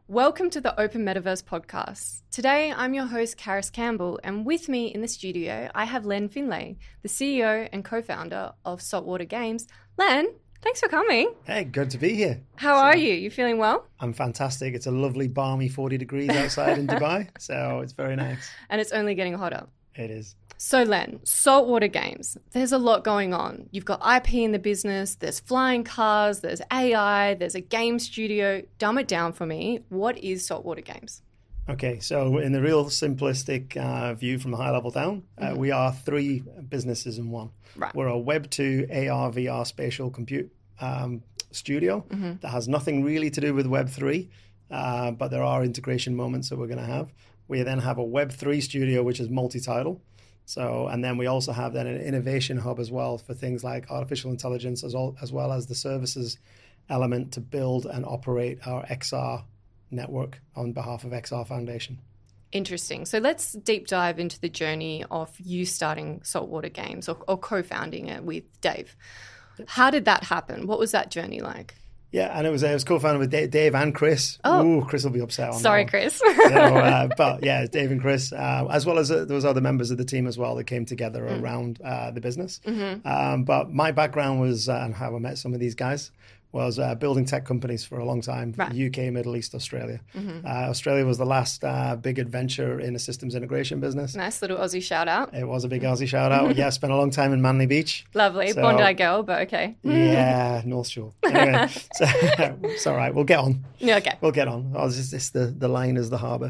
Welcome to the Open Metaverse podcast. Today, I'm your host, Karis Campbell, and with me in the studio, I have Len Finlay, the CEO and co-founder of Saltwater Games. Len, thanks for coming. Hey, good to be here. How are you? You feeling well? I'm fantastic. It's a lovely, balmy 40 degrees outside in Dubai, so it's very nice. And it's only getting hotter. It is. So Len, Saltwater Games, there's a lot going on. You've got IP in the business, there's flying cars, there's AI, there's a game studio. Dumb it down for me. What is Saltwater Games? Okay, so in the real simplistic view from the high level down, we are three businesses in one. Right. We're a Web 2 AR, VR spatial compute studio that has nothing really to do with Web 3, but there are integration moments that we're going to have. We then have a Web 3 studio, which is multi-title. So, and then we also have then an innovation hub as well for things like artificial intelligence, as well as the services element to build and operate our XR network on behalf of XR Foundation. Interesting. So let's deep dive into the journey of you starting Saltwater Games or co-founding it with Dave. How did that happen? What was that journey like? Yeah, and it was co-founded with Dave and Chris. Oh. Ooh, Chris will be upset on Sorry, that Chris. So, but yeah, Dave and Chris, as well as those other members of the team as well that came together around the business. But my background was, and how I met some of these guys, was building tech companies for a long time, Right. UK, Middle East, Australia. Australia was the last big adventure in a systems integration business. Nice little Aussie shout out. It was a big Aussie shout out. Yeah, spent a long time in Manly Beach. Lovely. So- Bondi girl, but okay. Yeah, North Shore. Anyway, so it's all right. We'll get on. Yeah, okay. We'll get on. Oh, it's the line is the harbour.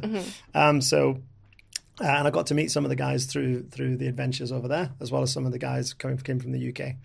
And I got to meet some of the guys through the adventures over there, as well as some of the guys came from the UK.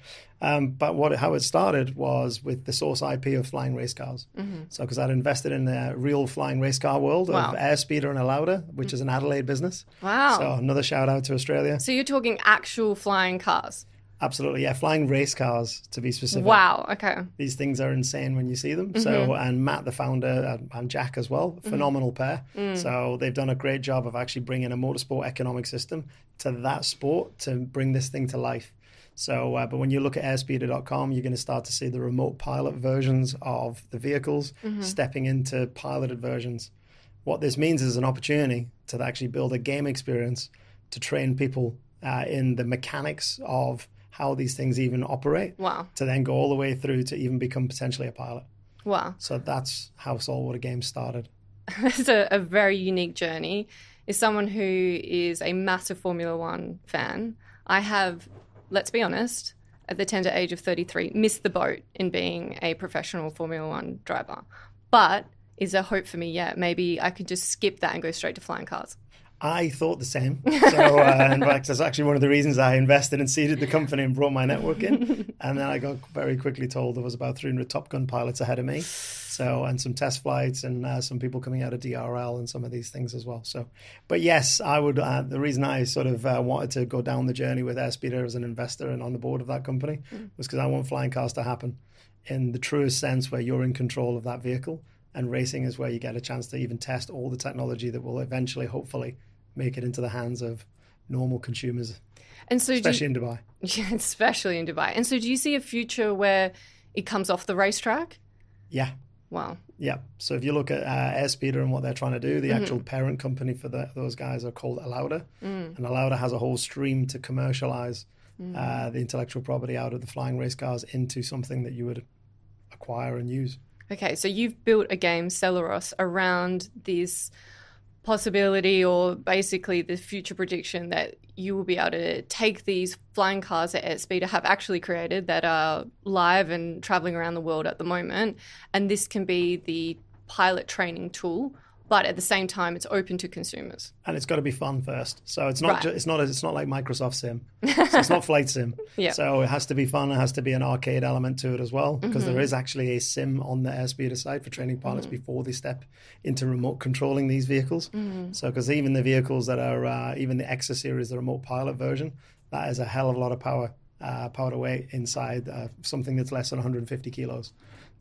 But how it started was with the source IP of flying race cars. So because I'd invested in the real flying race car world Wow. of Airspeeder and Alauda, which is an Adelaide business. Wow. So another shout out to Australia. So you're talking actual flying cars. Absolutely, yeah, flying race cars to be specific. Wow. Okay. These things are insane when you see them. So, and Matt, the founder, and Jack as well, phenomenal pair. So they've done a great job of actually bringing a motorsport economic system to that sport to bring this thing to life. So, but when you look at airspeeder.com, you're going to start to see the remote pilot versions of the vehicles stepping into piloted versions. What this means is an opportunity to actually build a game experience to train people in the mechanics of how these things even operate. Wow. To then go all the way through to even become potentially a pilot. Wow. So that's how Saltwater Games started. It's a very unique journey. As someone who is a massive Formula One fan, I have, let's be honest, at the tender age of 33, missed the boat in being a professional Formula One driver. But is there hope for me yet? Maybe I could just skip that and go straight to flying cars. I thought the same. So, in fact, that's actually one of the reasons I invested and seeded the company and brought my network in. And then I got very quickly told there was about 300 Top Gun pilots ahead of me. So, and some test flights and some people coming out of DRL and some of these things as well. So, but yes, I would. The reason I sort of wanted to go down the journey with Airspeeder as an investor and on the board of that company was because I want flying cars to happen in the truest sense, where you're in control of that vehicle, and racing is where you get a chance to even test all the technology that will eventually, hopefully, make it into the hands of normal consumers, And so especially in Dubai. Yeah, especially in Dubai. And so do you see a future where it comes off the racetrack? Yeah. Wow. Yeah. So if you look at Airspeeder and what they're trying to do, the actual parent company for those guys are called Alauda. And Alauda has a whole stream to commercialize the intellectual property out of the flying race cars into something that you would acquire and use. Okay, so you've built a game, Celeros, around this possibility, or basically the future prediction, that you will be able to take these flying cars that Airspeeder have actually created that are live and traveling around the world at the moment, and this can be the pilot training tool, but at the same time it's open to consumers. And it's got to be fun first. So it's not Right. it's not like Microsoft Sim. So it's not Flight Sim. Yeah. So it has to be fun. It has to be an arcade element to it as well, because there is actually a sim on the Airspeeder site for training pilots before they step into remote controlling these vehicles. So because even the vehicles that are even the Exa series, the remote pilot version, that is a hell of a lot of power to weight inside something that's less than 150 kilos.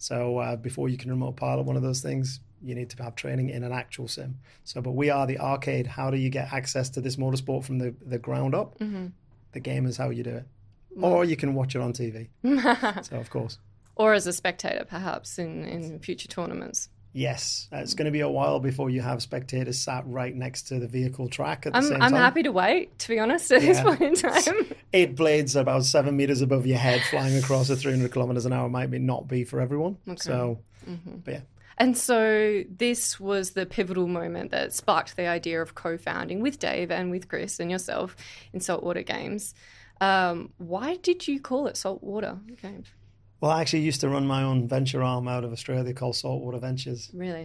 So before you can remote pilot one of those things, you need to have training in an actual sim. So, but we are the arcade. How do you get access to this motorsport from the ground up? The game is how you do it. Or you can watch it on TV. So, of course. Or as a spectator, perhaps, in future tournaments. Yes, it's going to be a while before you have spectators sat right next to the vehicle track at the same I'm time. happy to wait, to be honest, at this point in time. 8 blades about 7 meters above your head flying across at 300 kilometers an hour might not be for everyone. Okay. So, but yeah. And so this was the pivotal moment that sparked the idea of co-founding with Dave and with Chris and yourself in Saltwater Games. Why did you call it Saltwater Games? Well, I actually used to run my own venture arm out of Australia called Saltwater Ventures. Really?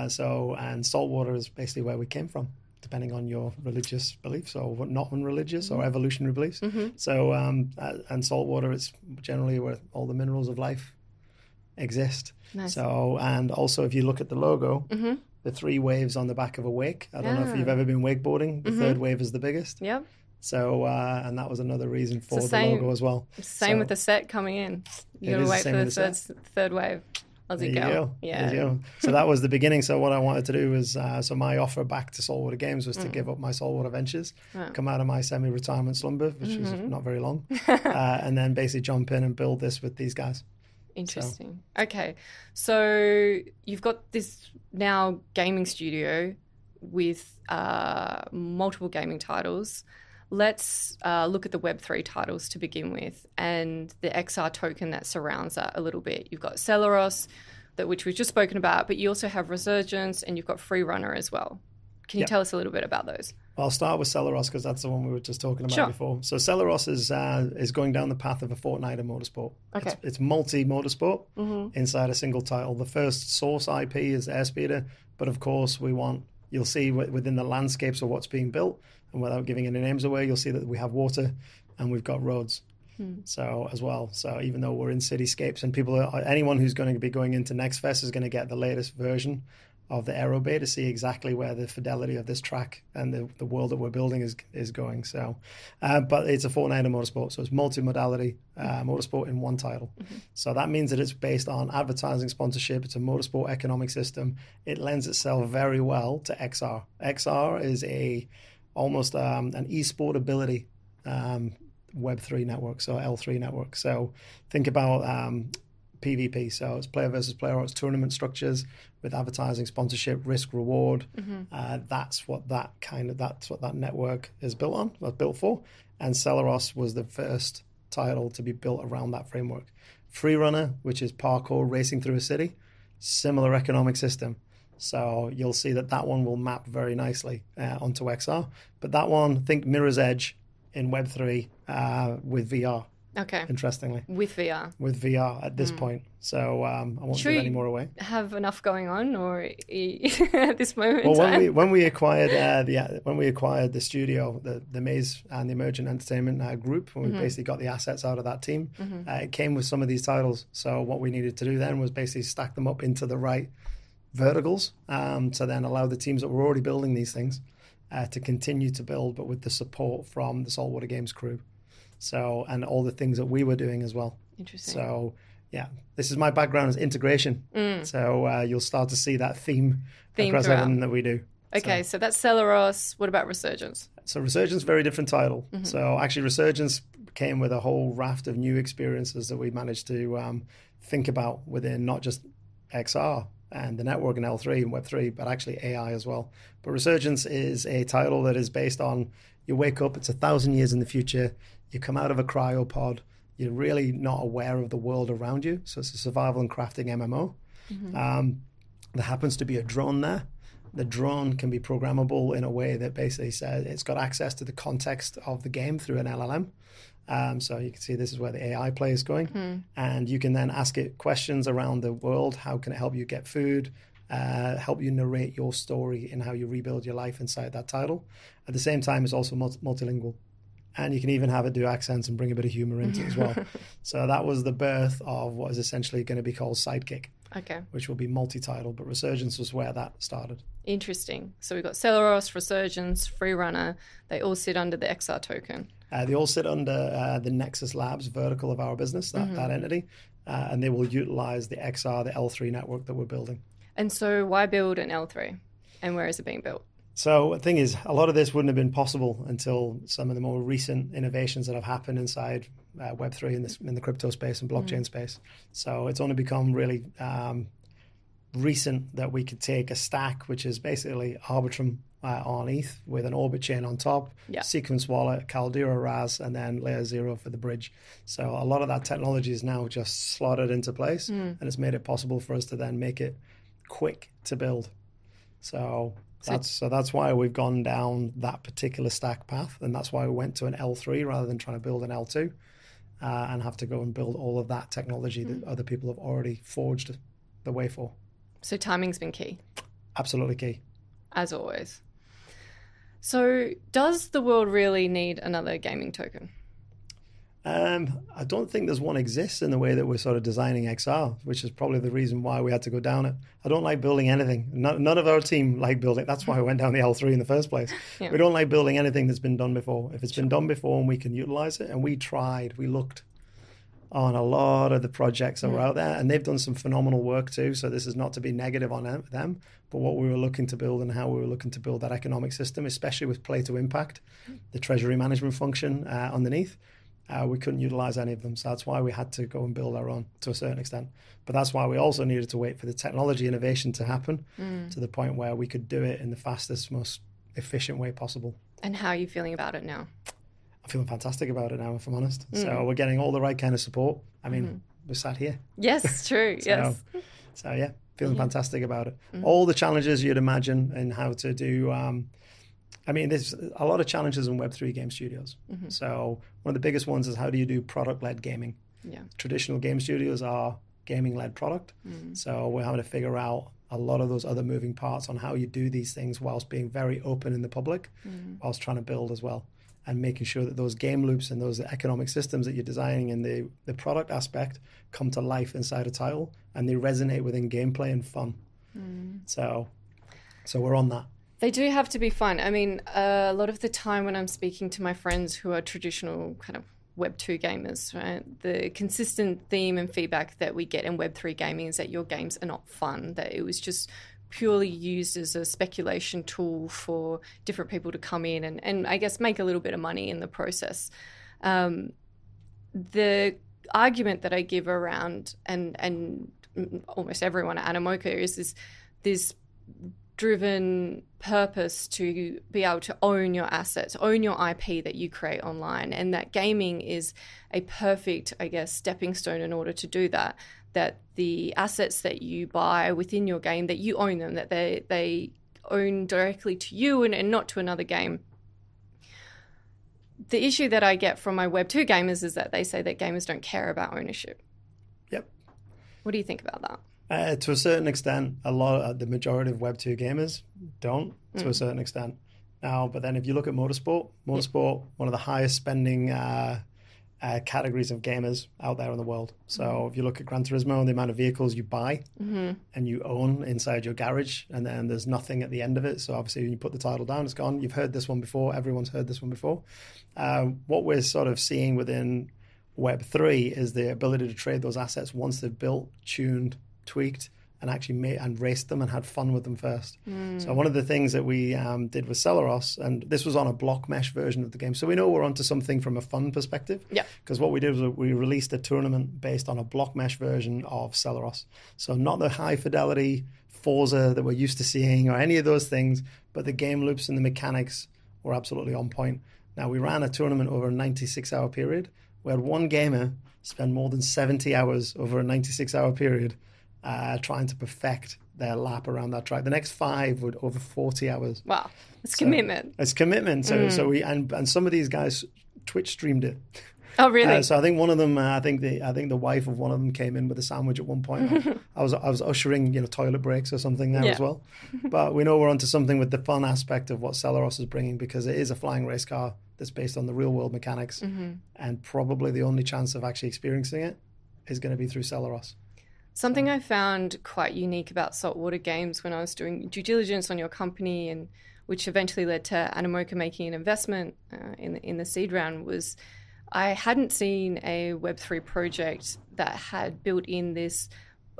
And saltwater is basically where we came from, depending on your religious beliefs or not religious or evolutionary beliefs. So, and saltwater is generally where all the minerals of life exist. Nice. So, and also if you look at the logo, the 3 waves on the back of a wake. I don't know if you've ever been wakeboarding. The 3rd wave is the biggest. Yep. So, and that was another reason for the logo as well. Same with the set coming in. You got to wait for the third wave. Aussie girl. Yeah. So that was the beginning. So what I wanted to do was, so my offer back to Saltwater Games was to give up my Saltwater Ventures, come out of my semi-retirement slumber, which was not very long, and then basically jump in and build this with these guys. Interesting. So. Okay. So you've got this now gaming studio with multiple gaming titles. Let's look at the Web3 titles to begin with and the XR token that surrounds that a little bit. You've got Celeros, which we've just spoken about, but you also have Resurgence and you've got Freerunner as well. Can you tell us a little bit about those? Well, I'll start with Celeros because that's the one we were just talking about before. So Celeros is going down the path of a Fortnite of motorsport. Okay. It's multi-motorsport inside a single title. The first source IP is Airspeeder, but of course you'll see within the landscapes of what's being built, and without giving any names away, you'll see that we have water and we've got roads. So as well. So even though we're in cityscapes and anyone who's going to be going into Next Fest is going to get the latest version of the Aerobay to see exactly where the fidelity of this track and the world that we're building is going. So, but it's a Fortnite of motorsport, so it's multimodality motorsport in one title. So that means that it's based on advertising sponsorship. It's a motorsport economic system. It lends itself very well to XR. XR is almost an esport ability Web3 network, so L3 network. So think about PvP, so it's player versus player, or it's tournament structures with advertising, sponsorship, risk, reward. That's what that network is built on, was built for. And Celeros was the first title to be built around that framework. Freerunner, which is parkour racing through a city, similar economic system. So you'll see that one will map very nicely onto XR. But that one, think Mirror's Edge in Web3 with VR. Okay. Interestingly. With VR. With VR at this point. So I won't give any more away. Have enough going on or at this moment in time? When we acquired the studio, the Maze and the Emergent Entertainment group, when we basically got the assets out of that team, it came with some of these titles. So what we needed to do then was basically stack them up into the right verticals to then allow the teams that were already building these things to continue to build, but with the support from the Saltwater Games crew. So, and all the things that we were doing as well. Interesting. So, yeah, this is my background is integration. So you'll start to see that theme across everything that we do. Okay, so that's Celeros. What about Resurgence? So Resurgence, very different title. So actually Resurgence came with a whole raft of new experiences that we managed to think about within not just XR and the network and L3 and Web3, but actually AI as well. But Resurgence is a title that is based on, you wake up, it's 1,000 years in the future, you come out of a cryopod, you're really not aware of the world around you. So it's a survival and crafting MMO. There happens to be a drone there. The drone can be programmable in a way that basically says it's got access to the context of the game through an LLM. So you can see this is where the AI play is going. And you can then ask it questions around the world. How can it help you get food? Help you narrate your story in how you rebuild your life inside that title. At the same time, it's also multilingual. And you can even have it do accents and bring a bit of humor into it as well. So that was the birth of what is essentially going to be called Sidekick. Okay. Which will be multi-title, but Resurgence was where that started. Interesting. So we've got Celeros, Resurgence, Freerunner. They all sit under the XR token. They all sit under the Nexus Labs vertical of our business, that entity, and they will utilize the XR, the L3 network that we're building. And so why build an L3? And where is it being built? So the thing is, a lot of this wouldn't have been possible until some of the more recent innovations that have happened inside Web3 in the crypto space and blockchain space. So it's only become really recent that we could take a stack, which is basically Arbitrum on ETH with an Orbit chain on top, Sequence Wallet, Caldera RAS, and then Layer 0 for the bridge. So a lot of that technology is now just slotted into place, and it's made it possible for us to then make it quick to build. So that's why we've gone down that particular stack path, and that's why we went to an L3 rather than trying to build an L2 and have to go and build all of that technology that other people have already forged the way for. So timing's been key. Absolutely key. As always. So does the world really need another gaming token? I don't think there's one exists in the way that we're sort of designing XR, which is probably the reason why we had to go down it. I don't like building anything. None of our team like building. That's why we went down the L3 in the first place. Yeah. We don't like building anything that's been done before. If it's been done before and we can utilize it, and we looked on a lot of the projects that were out there, and they've done some phenomenal work too. So this is not to be negative on them, but what we were looking to build and how we were looking to build that economic system, especially with Play to Impact, the treasury management function underneath, we couldn't utilize any of them. So that's why we had to go and build our own to a certain extent. But that's why we also needed to wait for the technology innovation to happen to the point where we could do it in the fastest, most efficient way possible. And how are you feeling about it now? I'm feeling fantastic about it now, if I'm honest. So we're getting all the right kind of support. I mean, we're sat here. Yes, true. Yes. So yeah, feeling fantastic about it. All the challenges you'd imagine in how to do. There's a lot of challenges in Web3 game studios. So one of the biggest ones is how do you do product-led gaming? Yeah. Traditional game studios are gaming-led product. So we're having to figure out a lot of those other moving parts on how you do these things whilst being very open in the public, whilst trying to build as well. And making sure that those game loops and those economic systems that you're designing in the product aspect come to life inside a title and they resonate within gameplay and fun. So we're on that. They do have to be fun. I mean, a lot of the time when I'm speaking to my friends who are traditional kind of Web2 gamers, right, the consistent theme and feedback that we get in Web3 gaming is that your games are not fun, that it was just purely used as a speculation tool for different people to come in and I guess make a little bit of money in the process. The argument that I give around and almost everyone at Animoca is this driven purpose to be able to own your assets, own your IP that you create online, and that gaming is a perfect, I guess, stepping stone in order to do that. That the assets that you buy within your game, that you own them, that they own directly to you and not to another game. The issue that I get from my Web2 gamers is that they say that gamers don't care about ownership. Yep. What do you think about that? To a certain extent, the majority of Web2 gamers don't, to a certain extent. Now, but then if you look at motorsport, one of the highest spending categories of gamers out there in the world. So if you look at Gran Turismo, the amount of vehicles you buy and you own inside your garage, and then there's nothing at the end of it. So obviously when you put the title down, it's gone. You've heard this one before. Everyone's heard this one before. What we're sort of seeing within Web3 is the ability to trade those assets once they've built, tuned, tweaked, and actually made and raced them and had fun with them first. So one of the things that we did with Celeros, and this was on a block mesh version of the game, so we know we're onto something from a fun perspective. Yeah. Because what we did was we released a tournament based on a block mesh version of Celeros. So not the high fidelity Forza that we're used to seeing or any of those things, but the game loops and the mechanics were absolutely on point. Now, we ran a tournament over a 96-hour period. We had one gamer spend more than 70 hours over a 96-hour period trying to perfect their lap around that track. The next 5 would over 40 hours. Wow, it's commitment. It's commitment. So we and some of these guys Twitch streamed it. Oh, really? So I think one of them, I think the wife of one of them came in with a sandwich at one point. I was ushering toilet breaks or something there as well. But we know we're onto something with the fun aspect of what Celeros is bringing, because it is a flying race car that's based on the real world mechanics, and probably the only chance of actually experiencing it is going to be through Celeros. Something I found quite unique about Saltwater Games when I was doing due diligence on your company, and which eventually led to Animoca making an investment in the seed round, was I hadn't seen a Web3 project that had built in this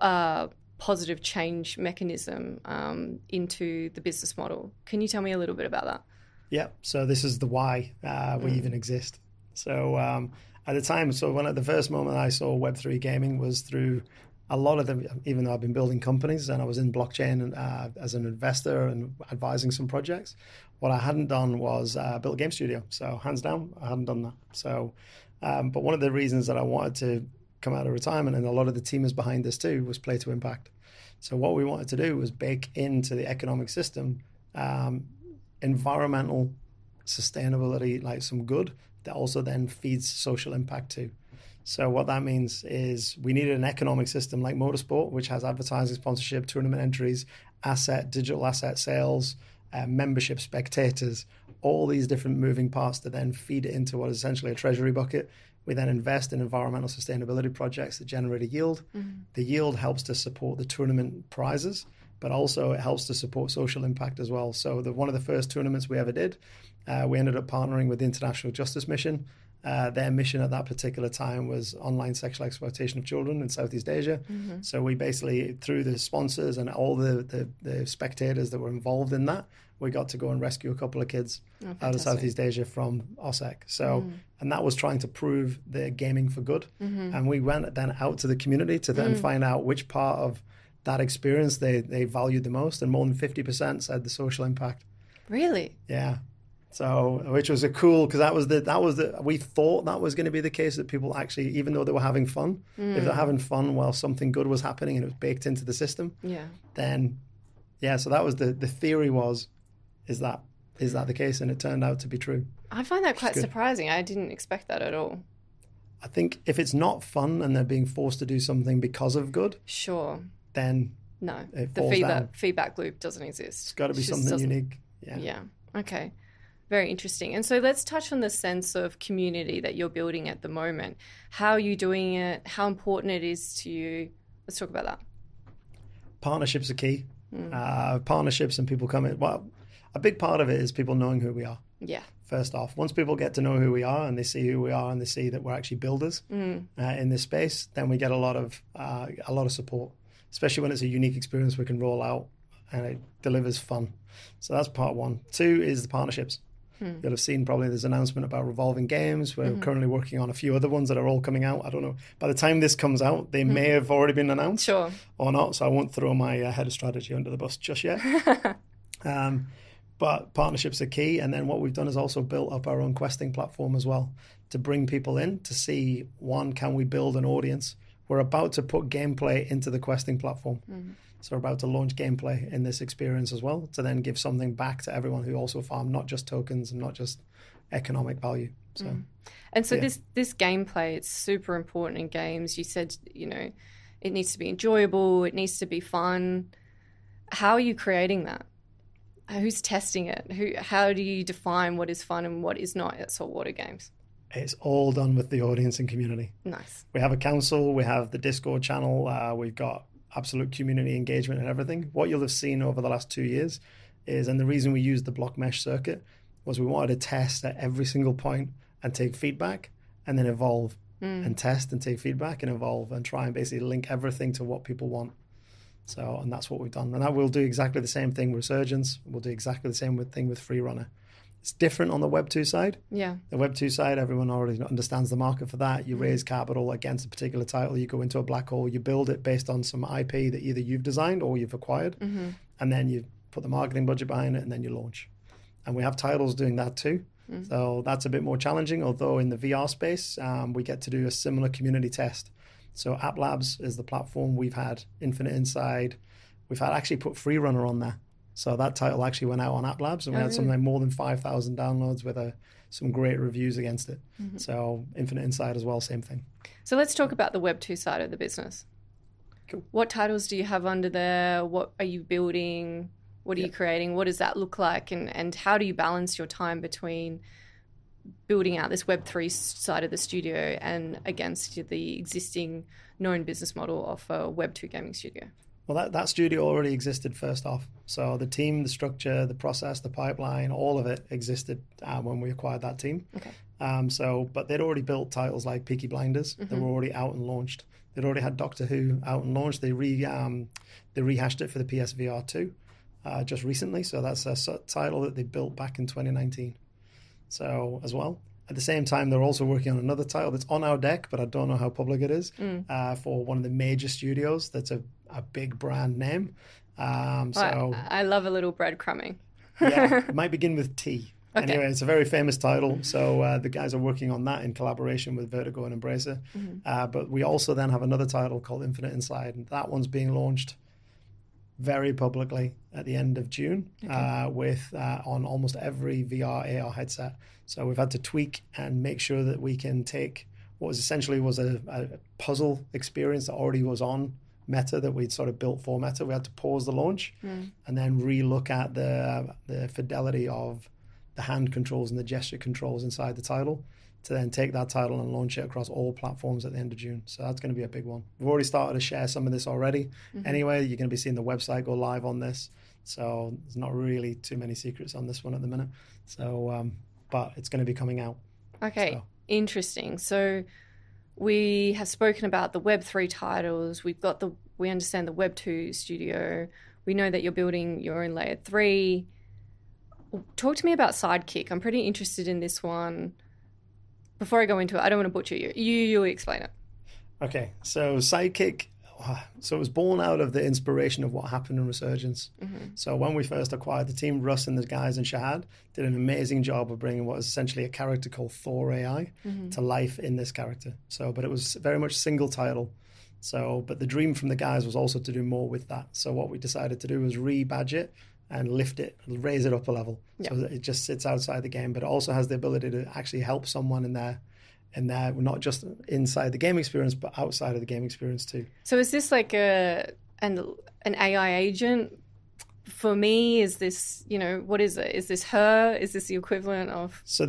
positive change mechanism into the business model. Can you tell me a little bit about that? Yeah, so this is the why we even exist. So at the time, the first moment I saw Web3 gaming was through a lot of them, even though I've been building companies and I was in blockchain as an investor and advising some projects, what I hadn't done was build a game studio. So hands down, I hadn't done that. So, but one of the reasons that I wanted to come out of retirement, and a lot of the team is behind this too, was play to impact. So what we wanted to do was bake into the economic system environmental sustainability, like some good, that also then feeds social impact too. So what that means is we needed an economic system like motorsport, which has advertising, sponsorship, tournament entries, digital asset sales, membership, spectators, all these different moving parts to then feed it into what is essentially a treasury bucket. We then invest in environmental sustainability projects that generate a yield. Mm-hmm. The yield helps to support the tournament prizes, but also it helps to support social impact as well. So one of the first tournaments we ever did, we ended up partnering with the International Justice Mission. Their mission at that particular time was online sexual exploitation of children in Southeast Asia. Mm-hmm. So we basically, through the sponsors and all the spectators that were involved in that, we got to go and rescue a couple of kids out of Southeast Asia from OSEC. So, and that was trying to prove the gaming for good. Mm-hmm. And we went then out to the community to then find out which part of that experience they valued the most. And more than 50% said the social impact. Really? Yeah. So, which was a cool, because that was we thought that was going to be the case, that people actually, even though they were having fun, if they're having fun while something good was happening and it was baked into the system, then, so that was the theory was, is that the case? And it turned out to be true. I find that quite surprising. I didn't expect that at all. I think if it's not fun and they're being forced to do something because of good, sure, then no, the feedback loop doesn't exist. It's got to be something unique. Yeah. Okay. Very interesting. And so let's touch on the sense of community that you're building at the moment. How are you doing it? How important it is to you? Let's talk about that. Partnerships are key. Partnerships and people coming. Well, a big part of it is people knowing who we are. Yeah. First off, once people get to know who we are and they see who we are and they see that we're actually builders in this space, then we get a lot of support, especially when it's a unique experience we can roll out and it delivers fun. So that's part one. Two is the partnerships. You'll have seen probably there's an announcement about Revolving Games. We're currently working on a few other ones that are all coming out. I don't know. By the time this comes out, they may have already been announced or not. So I won't throw my head of strategy under the bus just yet. But partnerships are key. And then what we've done is also built up our own questing platform as well to bring people in to see, one, can we build an audience? We're about to put gameplay into the questing platform. So we're about to launch gameplay in this experience as well to then give something back to everyone who also farm, not just tokens and not just economic value. So, And so this gameplay, it's super important in games. You said, it needs to be enjoyable. It needs to be fun. How are you creating that? Who's testing it? How do you define what is fun and what is not at Saltwater Games? It's all done with the audience and community. Nice. We have a council. We have the Discord channel. We've got absolute community engagement and everything. What you'll have seen over the last 2 years is, and the reason we used the block mesh circuit was we wanted to test at every single point and take feedback and then evolve and test and take feedback and evolve and try and basically link everything to what people want. So, and that's what we've done. And that will do exactly the same thing with Resurgence. We'll do exactly the same thing with Freerunner. It's different on the Web 2 side. Yeah. The Web 2 side, everyone already understands the market for that. You raise capital against a particular title. You go into a black hole. You build it based on some IP that either you've designed or you've acquired. And then you put the marketing budget behind it and then you launch. And we have titles doing that too. So that's a bit more challenging. Although in the VR space, we get to do a similar community test. So App Labs is the platform. We've had Infinite Inside. We've had actually put Freerunner on there. So that title actually went out on App Labs and we had something like more than 5,000 downloads with some great reviews against it. So Infinite Inside as well, same thing. So let's talk about the Web 2 side of the business. Cool. What titles do you have under there? What are you building? What are you creating? What does that look like? And how do you balance your time between building out this Web 3 side of the studio and against the existing known business model of a Web 2 gaming studio? Well, that studio already existed first off. So the team, the structure, the process, the pipeline, all of it existed when we acquired that team. Okay. But they'd already built titles like Peaky Blinders. They were already out and launched. They'd already had Doctor Who out and launched. They rehashed it for the PSVR 2 just recently. So that's a title that they built back in 2019. So as well. At the same time, they're also working on another title that's on our deck, but I don't know how public it is, for one of the major studios that's a big brand name. I love a little breadcrumbing. Yeah, it might begin with T. Okay. Anyway, it's a very famous title. So the guys are working on that in collaboration with Vertigo and Embracer. But we also then have another title called Infinite Inside, and that one's being launched very publicly at the end of June, with on almost every VR AR headset. So we've had to tweak and make sure that we can take what was essentially a puzzle experience that already was on Meta, that we'd sort of built for Meta. We had to pause the launch and then re-look at the fidelity of the hand controls and the gesture controls inside the title, to then take that title and launch it across all platforms at the end of June. So that's going to be a big one. We've already started to share some of this already. Anyway, you're going to be seeing the website go live on this. So there's not really too many secrets on this one at the minute. So, but it's going to be coming out. Okay, So. Interesting. So we have spoken about the Web3 titles. We understand the Web2 studio. We know that you're building your own layer 3. Talk to me about Sidekick. I'm pretty interested in this one. Before I go into it, I don't want to butcher you. You explain it. Okay, so Sidekick, so it was born out of the inspiration of what happened in Resurgence. So when we first acquired the team, Russ and the guys and Shahad did an amazing job of bringing what is essentially a character called Thor AI to life in this character. So, but it was very much single title. So, but the dream from the guys was also to do more with that. So what we decided to do was rebadge it and lift it, raise it up a level, so that it just sits outside the game, but it also has the ability to actually help someone in there, not just inside the game experience, but outside of the game experience too. So is this like an AI agent? For me, is this, what is it? Is this her? Is this the equivalent of? So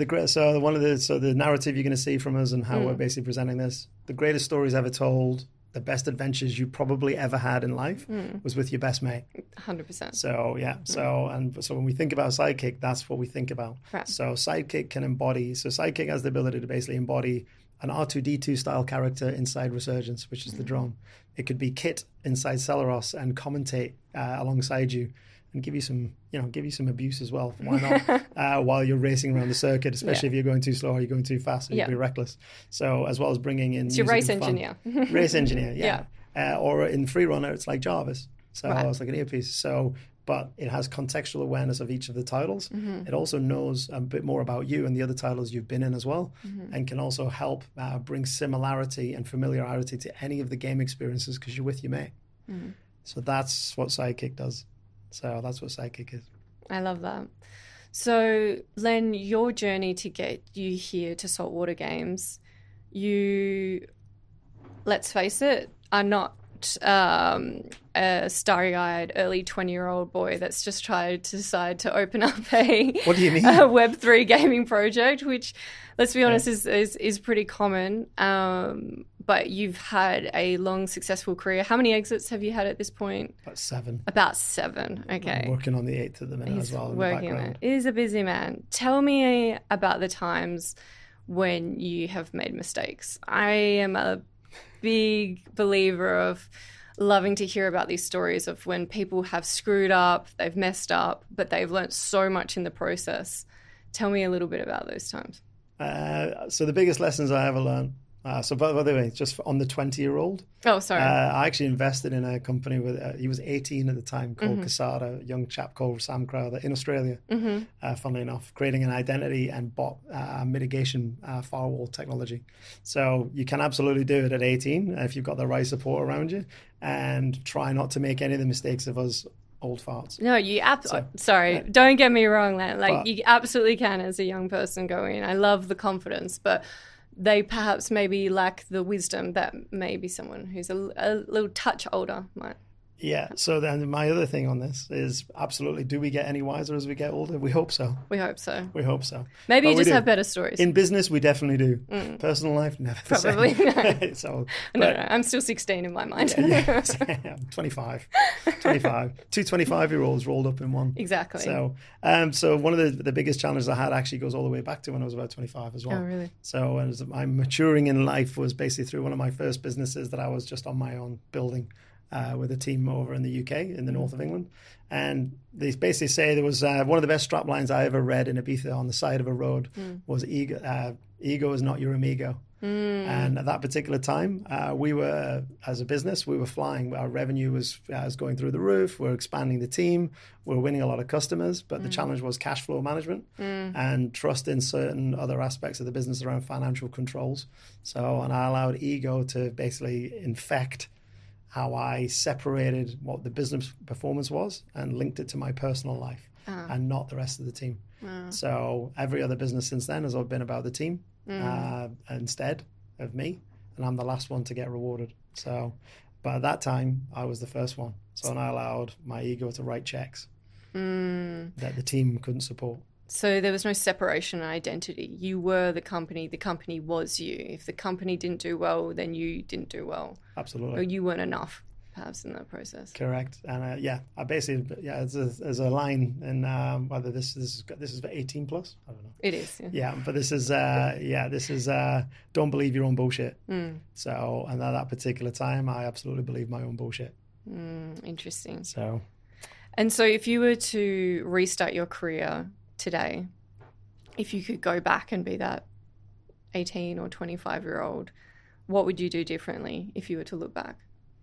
the narrative you're going to see from us and how we're basically presenting this, the greatest stories ever told, the best adventures you probably ever had in life was with your best mate. 100%. So yeah, so when we think about Sidekick, that's what we think about. Right. So Sidekick Sidekick has the ability to basically embody an R2-D2 style character inside Resurgence, which is the drone. It could be Kit inside Celeros and commentate alongside you and give you some abuse as well. Why not? While you're racing around the circuit, especially if you're going too slow or you're going too fast, you'll be reckless. So as well as bringing in, it's your race engineer. Race engineer, yeah. Or in Freerunner, it's like Jarvis. So it's like an earpiece. So, but it has contextual awareness of each of the titles. It also knows a bit more about you and the other titles you've been in as well, and can also help bring similarity and familiarity to any of the game experiences because you're with your mate. So that's what Sidekick does. So that's what Sidekick is. I love that. So, Len, your journey to get you here to Saltwater Games, you, let's face it, are not a starry-eyed early 20-year-old boy that's just tried to decide to open up what do you mean? a Web3 gaming project, which, let's be honest, is pretty common. But you've had a long, successful career. How many exits have you had at this point? About seven. Okay. I'm working on the 8th at the minute as well in the background. He's a busy man. Tell me about the times when you have made mistakes. I am a big believer of loving to hear about these stories of when people have screwed up, they've messed up, but they've learnt so much in the process. Tell me a little bit about those times. So the biggest lessons I ever learned. So by the way, just on the 20-year-old. Oh, sorry. I actually invested in a company with, he was 18 at the time, called Casada, a young chap called Sam Crowther in Australia, funnily enough, creating an identity and bot mitigation firewall technology. So you can absolutely do it at 18 if you've got the right support around you, and try not to make any of the mistakes of us old farts. No, you don't get me wrong, Len. You absolutely can as a young person go in. I love the confidence, but they perhaps maybe lack the wisdom that maybe someone who's a little touch older might. Yeah. So then my other thing on this is absolutely, do we get any wiser as we get older? We hope so. We hope so. We hope so. Maybe you just have better stories. In business, we definitely do. Personal life, never the Probably same. So, no, I'm still 16 in my mind. Yeah. I'm 25. 25. Two 25-year-olds rolled up in one. Exactly. So one of the biggest challenges I had actually goes all the way back to when I was about 25 as well. Oh, really? So as my maturing in life was basically through one of my first businesses that I was just on my own building. with a team over in the UK, in the north of England. And they basically say there was one of the best strap lines I ever read in Ibiza on the side of a road was ego is not your amigo. And at that particular time, we were, as a business, we were flying. Our revenue was going through the roof. We're expanding the team. We're winning a lot of customers. But the challenge was cash flow management and trust in certain other aspects of the business around financial controls. And I allowed ego to basically infect how I separated what the business performance was and linked it to my personal life and not the rest of the team. So every other business since then has all been about the team instead of me, and I'm the last one to get rewarded. But at that time, I was the first one. And I allowed my ego to write checks that the team couldn't support. So there was no separation in identity. You were the company was you. If the company didn't do well, then you didn't do well. Absolutely. Or you weren't enough, perhaps, in that process. Correct. And I basically, there's a line in whether this is for 18 plus. I don't know. It is. Yeah, but this is don't believe your own bullshit. And at that particular time, I absolutely believed my own bullshit. Interesting. So if you were to restart your career today, if you could go back and be that 18 or 25-year-old, what would you do differently if you were to look back?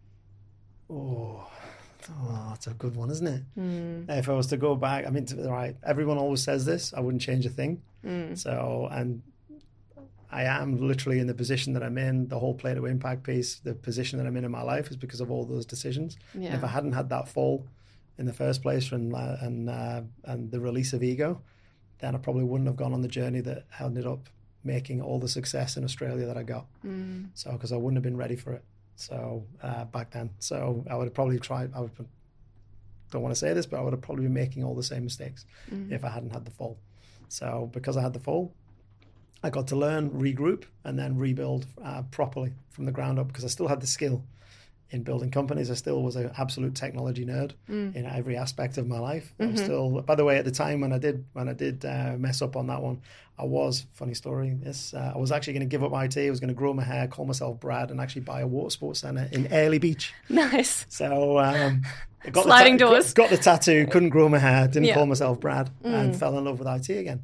Oh, that's a good one, isn't it? If I was to go back, I mean, right, everyone always says this, I wouldn't change a thing. And I am literally in the position that I'm in, the whole Play to Impact piece, the position that I'm in my life is because of all those decisions. And if I hadn't had that fall in the first place and the release of ego, then I probably wouldn't have gone on the journey that ended up making all the success in Australia that I got. Because I wouldn't have been ready for it. Back then. So I would have probably tried, don't want to say this, but I would have probably been making all the same mistakes if I hadn't had the fall. So because I had the fall, I got to learn, regroup, and then rebuild properly from the ground up because I still had the skill in building companies. I still was an absolute technology nerd in every aspect of my life. I was still, by the way, at the time when I did mess up on that one, I was, funny story, I was actually going to give up IT. I was going to grow my hair, call myself Brad, and actually buy a water sports centre in Airlie Beach. Nice. So got sliding doors. Got the tattoo, couldn't grow my hair, didn't call myself Brad, and fell in love with IT again.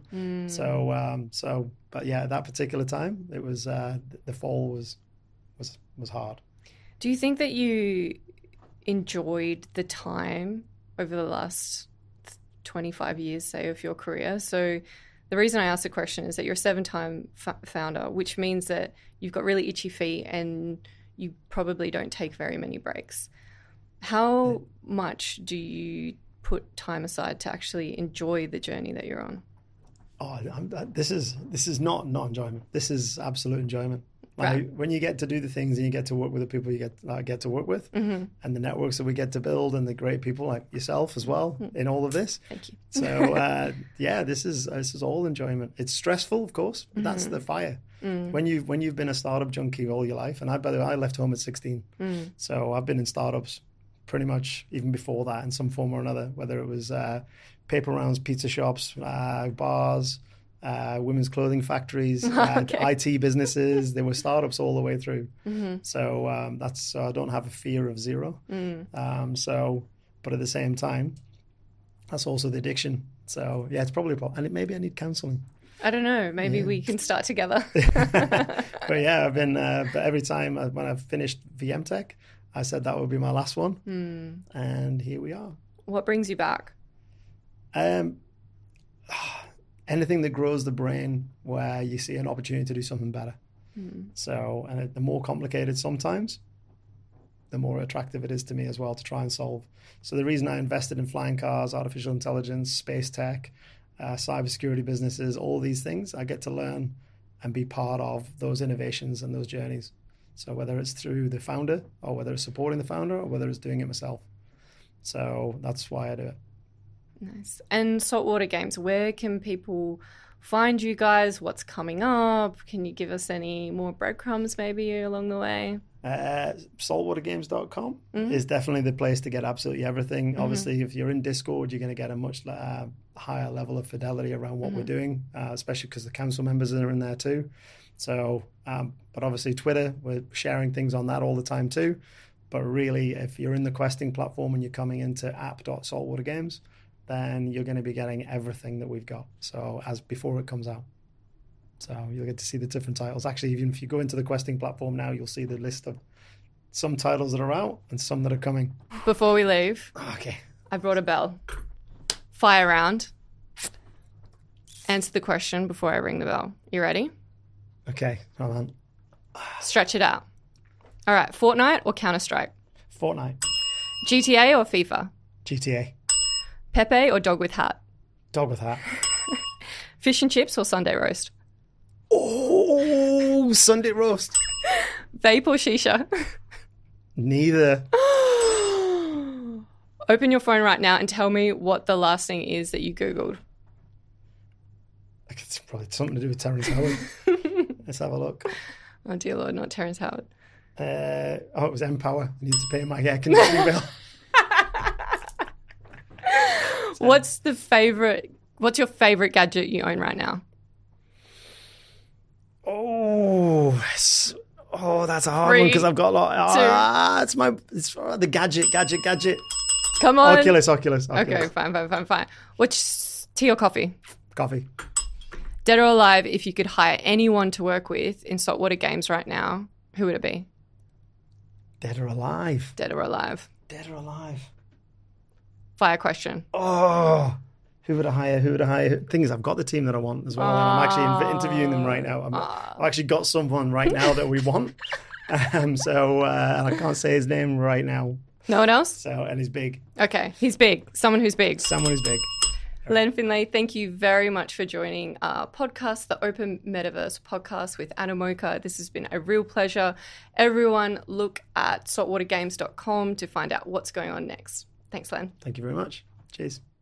But at that particular time, it was the fall was hard. Do you think that you enjoyed the time over the last 25 years, say, of your career? So the reason I ask the question is that you're a 7-time founder, which means that you've got really itchy feet and you probably don't take very many breaks. How much do you put time aside to actually enjoy the journey that you're on? Oh, this is not enjoyment. This is absolute enjoyment. Like when you get to do the things and you get to work with the people you get to work with, and the networks that we get to build, and the great people like yourself as well in all of this. Thank you. So this is all enjoyment. It's stressful, of course, but that's the fire. When you've been a startup junkie all your life, and by the way, I left home at 16, so I've been in startups pretty much even before that in some form or another, whether it was paper rounds, pizza shops, bars. Women's clothing factories, IT businesses. There were startups all the way through. So I don't have a fear of zero. But at the same time, that's also the addiction. So it's probably and maybe I need counselling. I don't know. Maybe we can start together. But I've been. But every time when I've finished VM Tech, I said that would be my last one, and here we are. What brings you back? Anything that grows the brain where you see an opportunity to do something better. So, and the more complicated sometimes, the more attractive it is to me as well to try and solve. So the reason I invested in flying cars, artificial intelligence, space tech, cybersecurity businesses, all these things, I get to learn and be part of those innovations and those journeys. So whether it's through the founder or whether it's supporting the founder or whether it's doing it myself. So that's why I do it. Nice. And Saltwater Games, where can people find you guys? What's coming up? Can you give us any more breadcrumbs maybe along the way? Saltwatergames.com is definitely the place to get absolutely everything. Obviously, if you're in Discord, you're going to get a much higher level of fidelity around what we're doing, especially because the council members are in there too. So, but obviously Twitter, we're sharing things on that all the time too. But really, if you're in the questing platform and you're coming into app.saltwatergames, then you're going to be getting everything that we've got. So as before it comes out. So you'll get to see the different titles. Actually, even if you go into the questing platform now, you'll see the list of some titles that are out and some that are coming. Before we leave, Okay. I brought a bell. Fire round. Answer the question before I ring the bell. You ready? Okay, hold on. Stretch it out. All right, Fortnite or Counter-Strike? Fortnite. GTA or FIFA? GTA. Pepe or Dog with Hat? Dog with Hat. Fish and chips or Sunday roast? Oh, Sunday roast. Vape or shisha? Neither. Open your phone right now and tell me what the last thing is that you Googled. It's probably something to do with Terrence Howard. Let's have a look. Oh, dear Lord, not Terrence Howard. It was Empower. I need to pay my air conditioning bill. What's your favorite gadget you own right now? That's a hard one because I've got a lot. It's the gadget. Come on. Oculus. Okay, fine. Which tea or coffee? Coffee. Dead or alive, if you could hire anyone to work with in Saltwater Games right now, who would it be? Dead or alive. Dead or alive. Dead or alive. Fire question. Oh, who would I hire? Thing is, I've got the team that I want as well, and I'm actually interviewing them right now. I've actually got someone right now that we want. And I can't say his name right now. No one else? And he's big. Okay, he's big. Someone who's big. Len Finlay, thank you very much for joining our podcast, the Open Metaverse podcast with Animoca. This has been a real pleasure. Everyone, look at saltwatergames.com to find out what's going on next. Thanks, Len. Thank you very much. Cheers.